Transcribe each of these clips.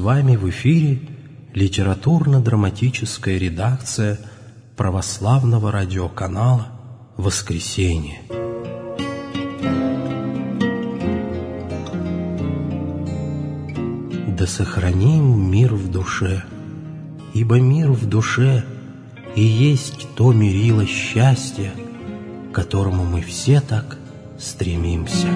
вами в эфире литературно-драматическая редакция православного радиоканала «Воскресенье». Да сохраним мир в душе, ибо мир в душе и есть то мерило счастья, к которому мы все так стремимся.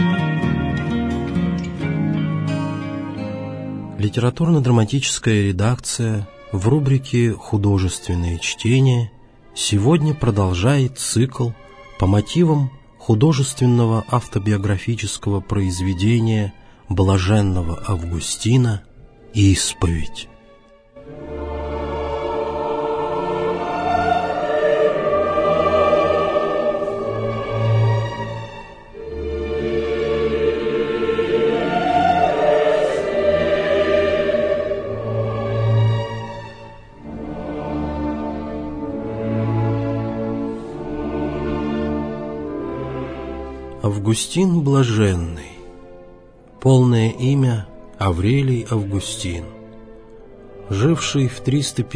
Литературно-драматическая редакция в рубрике «Художественные чтения» сегодня продолжает цикл по мотивам художественного автобиографического произведения блаженного Августина «Исповедь». Августин Блаженный. Полное имя Аврелий Августин, живший в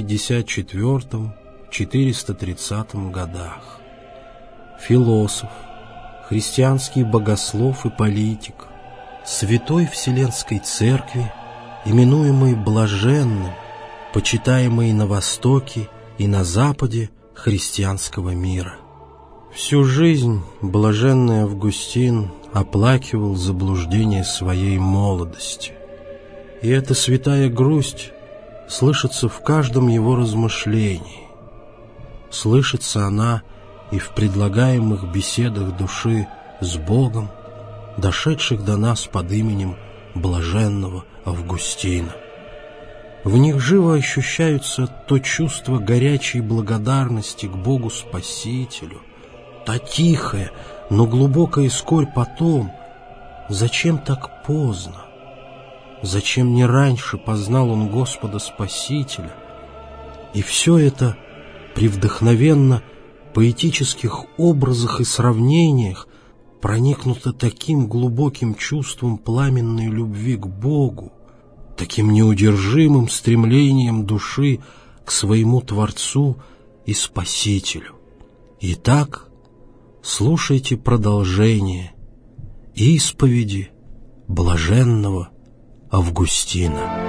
354-430 годах. Философ, христианский богослов и политик, святой Вселенской Церкви, именуемый Блаженным, почитаемый на Востоке и на Западе христианского мира. Всю жизнь блаженный Августин оплакивал заблуждение своей молодости. И эта святая грусть слышится в каждом его размышлении. Слышится она и в предлагаемых беседах души с Богом, дошедших до нас под именем блаженного Августина. В них живо ощущаются то чувство горячей благодарности к Богу Спасителю, та тихая, но глубокая скорбь по том, зачем так поздно, зачем не раньше познал он Господа Спасителя. И все это при вдохновенно поэтических образах и сравнениях проникнуто таким глубоким чувством пламенной любви к Богу, таким неудержимым стремлением души к своему Творцу и Спасителю. Итак, слушайте продолжение исповеди блаженного Августина.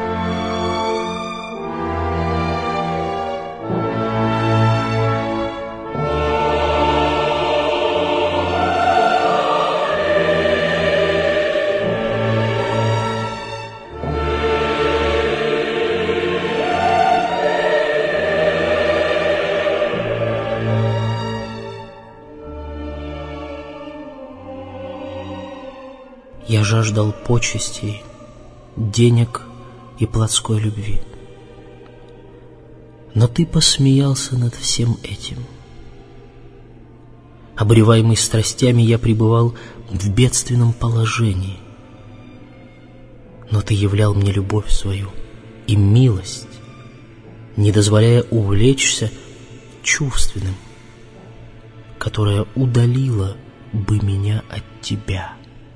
Я жаждал почестей, денег и плотской любви. Но ты посмеялся над всем этим. Обуреваемый страстями, я пребывал в бедственном положении. Но ты являл мне любовь свою и милость, не дозволяя увлечься чувственным, которое удалило бы меня от тебя.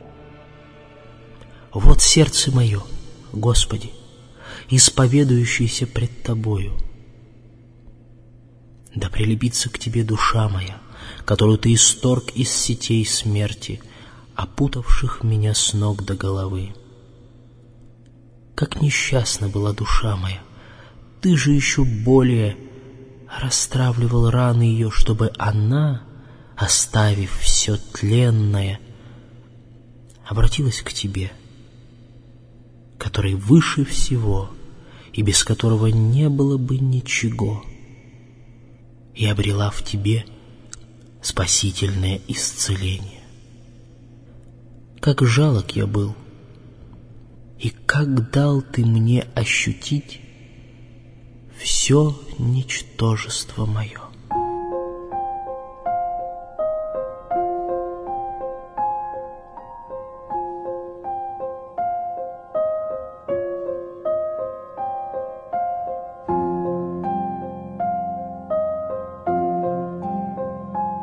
Вот сердце мое, Господи, исповедующееся пред Тобою. Да прилепится к Тебе душа моя, которую Ты исторг из сетей смерти, опутавших меня с ног до головы. Как несчастна была душа моя, Ты же еще более расстравливал раны ее, чтобы она, оставив все тленное, обратилась к Тебе, который выше всего и без которого не было бы ничего, и обрела в Тебе спасительное исцеление. Как жалок я был, и как дал Ты мне ощутить все ничтожество мое.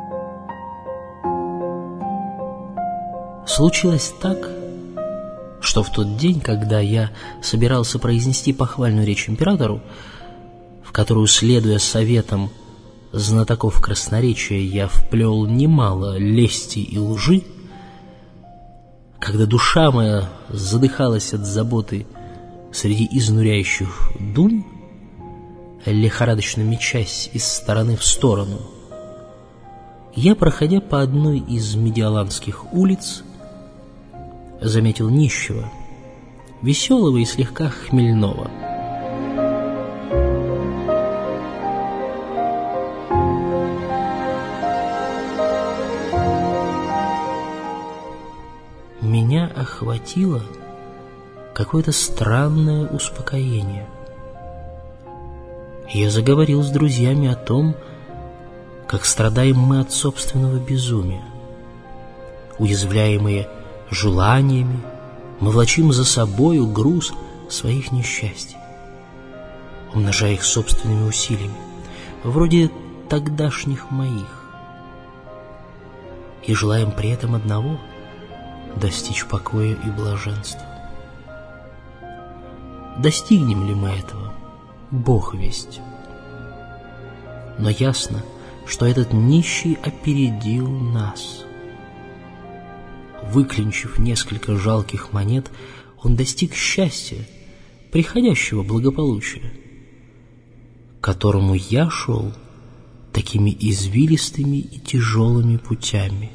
Случилось так, что в тот день, когда я собирался произнести похвальную речь императору, в которую, следуя советам знатоков красноречия, я вплел немало лести и лжи, когда душа моя задыхалась от заботы среди изнуряющих дум, лихорадочно мечась из стороны в сторону, я, проходя по одной из медиаланских улиц, заметил нищего, веселого и слегка хмельного. Меня охватило какое-то странное успокоение. Я заговорил с друзьями о том, как страдаем мы от собственного безумия. Уязвляемые желаниями, мы влачим за собою груз своих несчастий, умножая их собственными усилиями, вроде тогдашних моих, и желаем при этом одного — достичь покоя и блаженства. Достигнем ли мы этого? Бог весть. Но ясно, что этот нищий опередил нас. Выклинчив несколько жалких монет, он достиг счастья, приходящего благополучия, к которому я шел такими извилистыми и тяжелыми путями.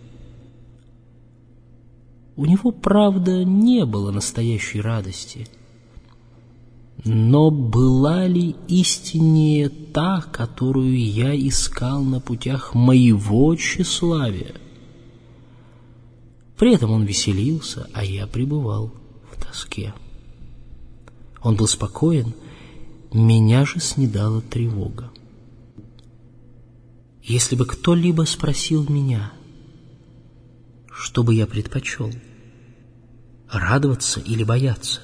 У него, правда, не было настоящей радости, но была ли истиннее та, которую я искал на путях моего тщеславия? При этом он веселился, а я пребывал в тоске. Он был спокоен, меня же снедала тревога. Если бы кто-либо спросил меня, что бы я предпочел, радоваться или бояться,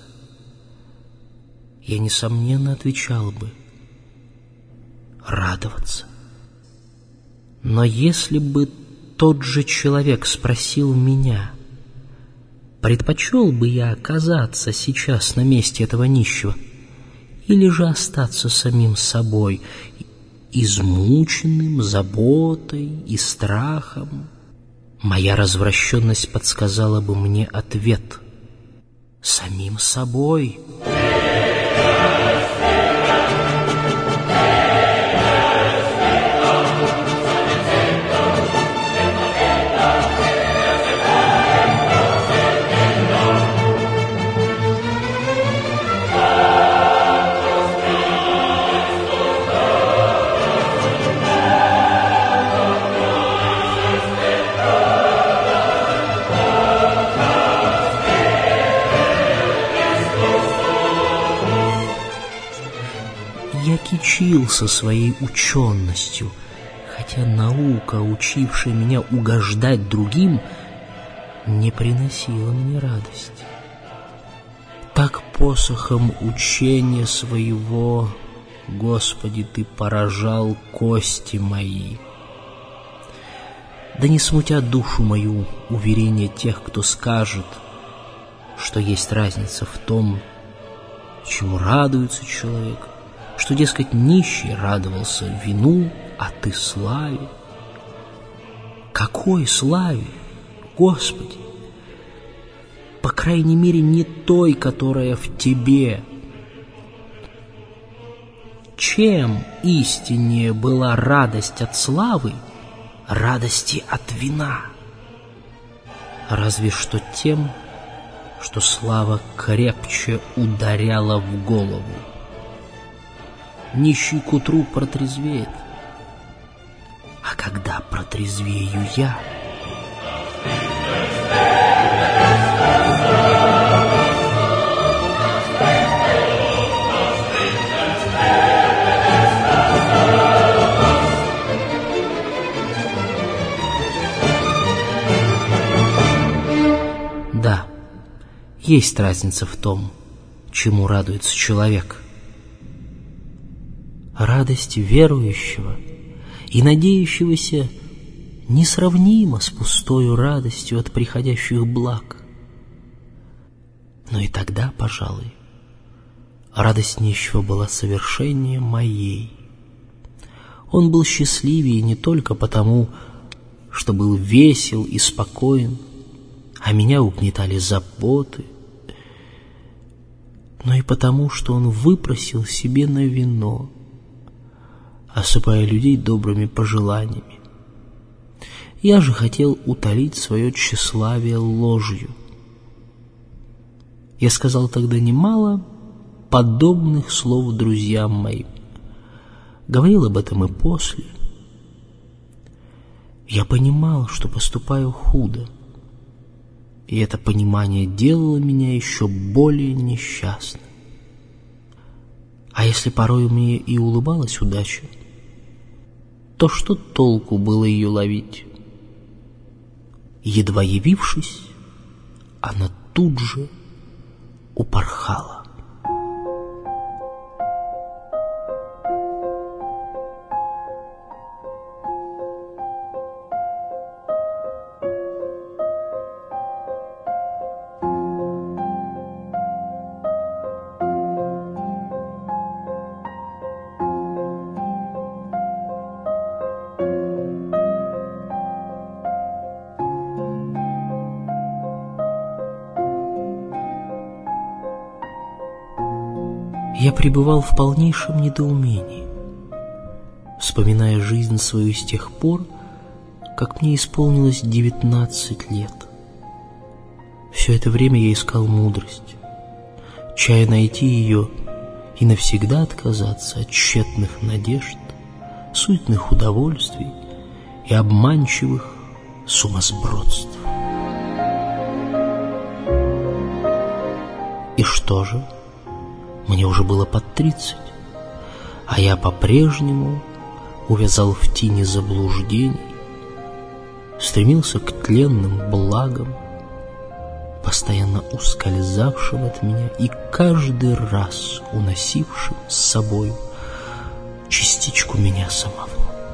я, несомненно, отвечал бы радоваться. Но если бы тот же человек спросил меня, предпочел бы я оказаться сейчас на месте этого нищего или же остаться самим собой, измученным заботой и страхом, моя развращенность подсказала бы мне ответ: самим собой. Я кичился своей ученостью, хотя наука, учившая меня угождать другим, не приносила мне радости. Так посохом учения своего, Господи, Ты поражал кости мои. Да не смутя душу мою уверение тех, кто скажет, что есть разница в том, чему радуется человек, что, дескать, нищий радовался вину, а ты славе. Какой славе, Господи? По крайней мере, не той, которая в Тебе. Чем истиннее была радость от славы, радости от вина? Разве что тем, что слава крепче ударяла в голову. Нищий к утру протрезвеет, а когда протрезвею я? Да, есть разница в том, чему радуется человек. Радость верующего и надеющегося несравнима с пустою радостью от приходящих благ. Но и тогда, пожалуй, радость нищего была совершеннее моей. Он был счастливее не только потому, что был весел и спокоен, а меня угнетали заботы, но и потому, что он выпросил себе на вино, осыпая людей добрыми пожеланиями. Я же хотел утолить свое тщеславие ложью. Я сказал тогда немало подобных слов друзьям моим. Говорил об этом и после. Я понимал, что поступаю худо, и это понимание делало меня еще более несчастным. А если порой мне и улыбалась удача, то что толку было ее ловить? Едва явившись, она тут же упорхала. Я пребывал в полнейшем недоумении, вспоминая жизнь свою с тех пор, как мне исполнилось 19 лет. Все это время я искал мудрость, чая найти ее и навсегда отказаться от тщетных надежд, суетных удовольствий и обманчивых сумасбродств. И что же? Мне уже было под 30, а я по-прежнему увязал в тени заблуждений, стремился к тленным благам, постоянно ускользавшим от меня и каждый раз уносившим с собой частичку меня самого.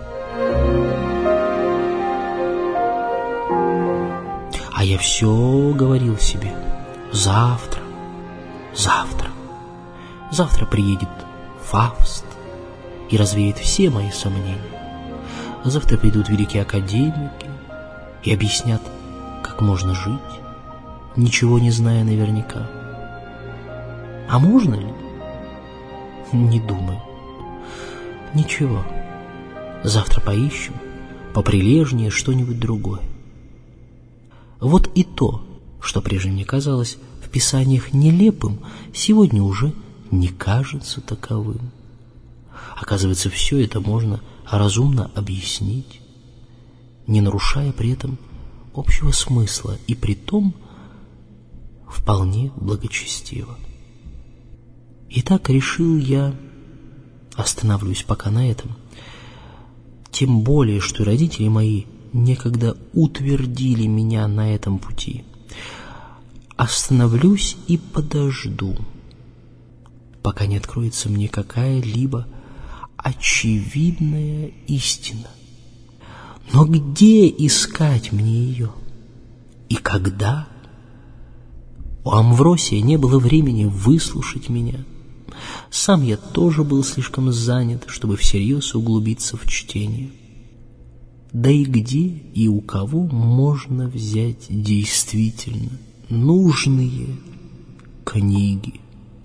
А я все говорил себе: завтра, завтра. Завтра приедет Фауст и развеет все мои сомнения. Завтра придут великие академики и объяснят, как можно жить, ничего не зная наверняка. А можно ли? Не думаю. Ничего. Завтра поищем поприлежнее что-нибудь другое. Вот и то, что прежде мне казалось в писаниях нелепым, сегодня уже не кажется таковым. Оказывается, все это можно разумно объяснить, не нарушая при этом общего смысла, и притом вполне благочестиво. Итак, решил я, остановлюсь пока на этом, тем более, что родители мои некогда утвердили меня на этом пути. Остановлюсь и подожду, пока не откроется мне какая-либо очевидная истина. Но где искать мне ее? И когда? У Амвросия не было времени выслушать меня. Сам я тоже был слишком занят, чтобы всерьез углубиться в чтение. Да и где и у кого можно взять действительно нужные книги?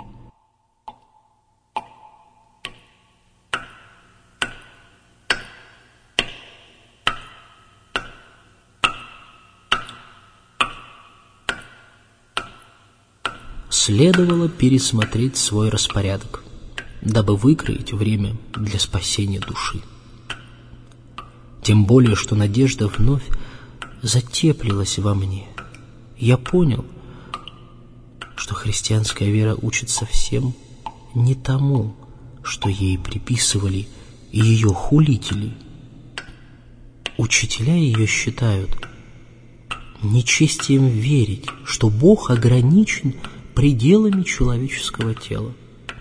Следовало пересмотреть свой распорядок, дабы выкроить время для спасения души. Тем более, что надежда вновь затеплилась во мне. Я понял, что христианская вера учит совсем не тому, что ей приписывали ее хулители. Учителя ее считают нечестием верить, что Бог ограничен пределами человеческого тела.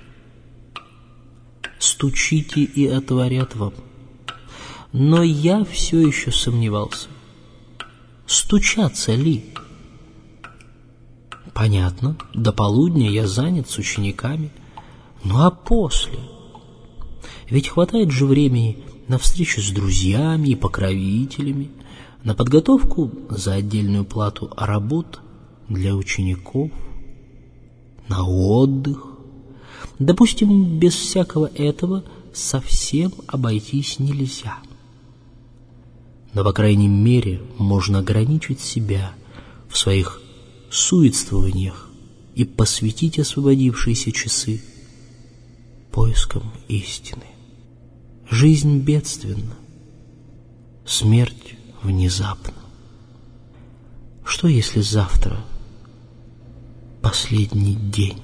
Стучите, и отворят вам. Но я все еще сомневался, стучаться ли. Понятно, до полудня я занят с учениками. Ну а после? Ведь хватает же времени на встречу с друзьями и покровителями, на подготовку за отдельную плату работ для учеников, на отдых. Допустим, без всякого этого совсем обойтись нельзя. Но, по крайней мере, можно ограничить себя в своих суетствованиях и посвятить освободившиеся часы поискам истины. Жизнь бедственна, смерть внезапна. Что, если завтра последний день?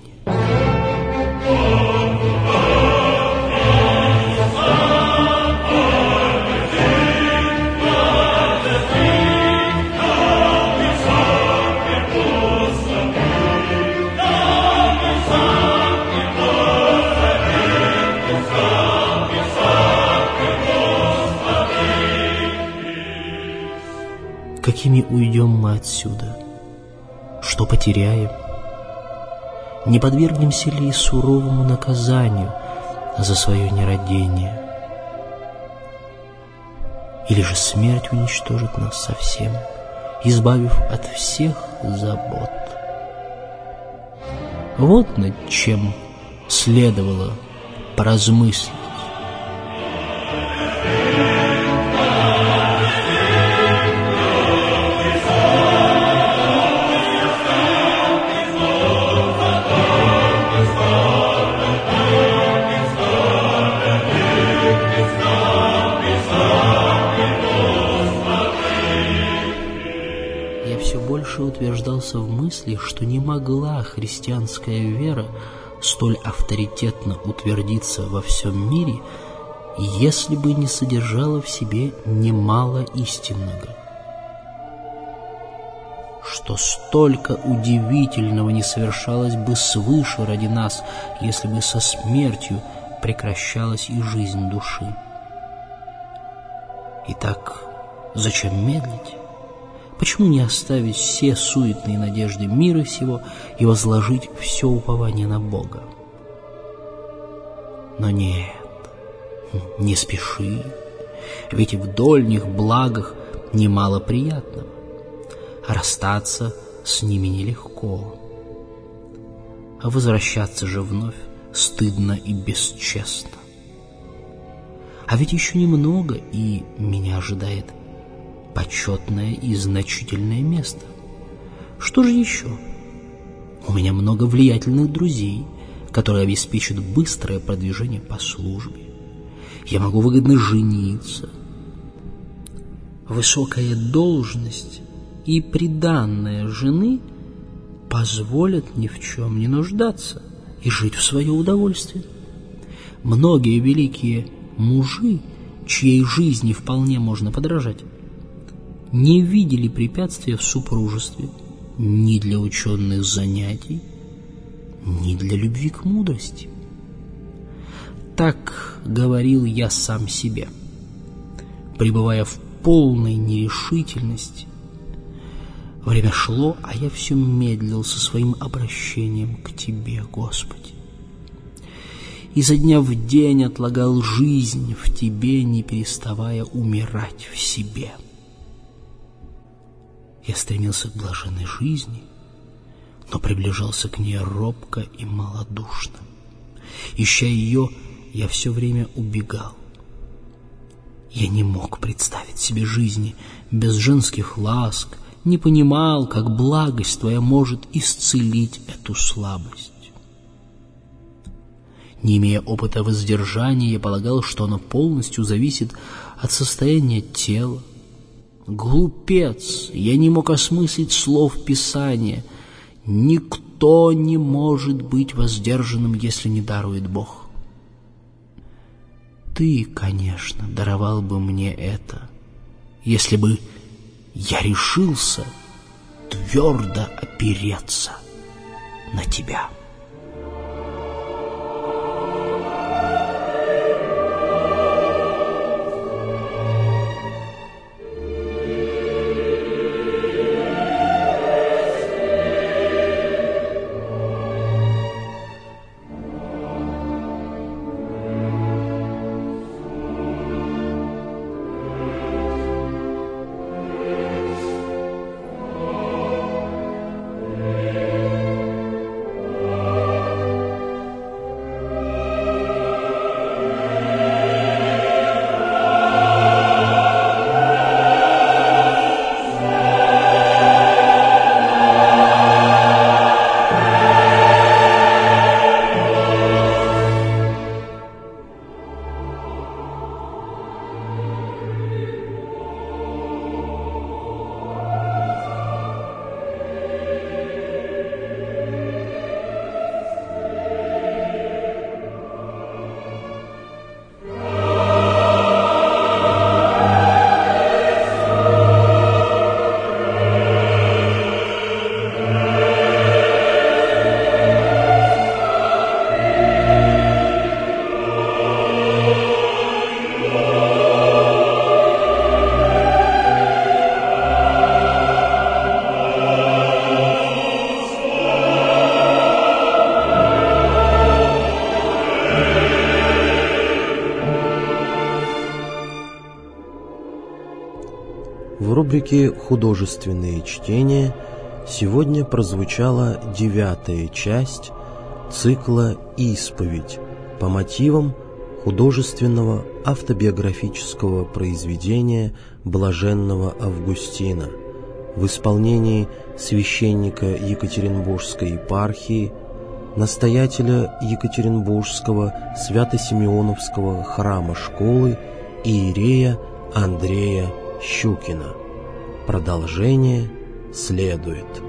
Какими уйдем мы отсюда? Что потеряем? Не подвергнемся ли суровому наказанию за свое нерадение? Или же смерть уничтожит нас совсем, избавив от всех забот? Вот над чем следовало поразмыслить. Утверждался в мысли, что не могла христианская вера столь авторитетно утвердиться во всем мире, если бы не содержала в себе немало истинного. Что столько удивительного не совершалось бы свыше ради нас, если бы со смертью прекращалась и жизнь души. Итак, зачем медлить? Почему не оставить все суетные надежды мира сего и возложить все упование на Бога? Но нет, не спеши, ведь и в дольних благах немало приятного, а расстаться с ними нелегко, а возвращаться же вновь стыдно и бесчестно. А ведь еще немного, и меня ожидает почетное и значительное место. Что же еще? У меня много влиятельных друзей, которые обеспечат быстрое продвижение по службе. Я могу выгодно жениться. Высокая должность и приданная жены позволят ни в чем не нуждаться и жить в свое удовольствие. Многие великие мужи, чьей жизни вполне можно подражать, не видели препятствия в супружестве ни для ученых занятий, ни для любви к мудрости. Так говорил я сам себе, пребывая в полной нерешительности. Время шло, а я все медлил со своим обращением к Тебе, Господи. Изо дня в день отлагал жизнь в Тебе, не переставая умирать в себе. Я стремился к блаженной жизни, но приближался к ней робко и малодушно. Ища ее, я все время убегал. Я не мог представить себе жизни без женских ласк, не понимал, как благость Твоя может исцелить эту слабость. Не имея опыта воздержания, я полагал, что оно полностью зависит от состояния тела. Глупец! Я не мог осмыслить слов Писания. Никто не может быть воздержанным, если не дарует Бог. Ты, конечно, даровал бы мне это, если бы я решился твердо опереться на Тебя. В рубрике «Художественные чтения» сегодня прозвучала 9-я часть цикла «Исповедь» по мотивам художественного автобиографического произведения блаженного Августина в исполнении священника Екатеринбургской епархии, настоятеля Екатеринбургского Свято-Симеоновского храма-школы иерея Андрея Щукина. Продолжение следует.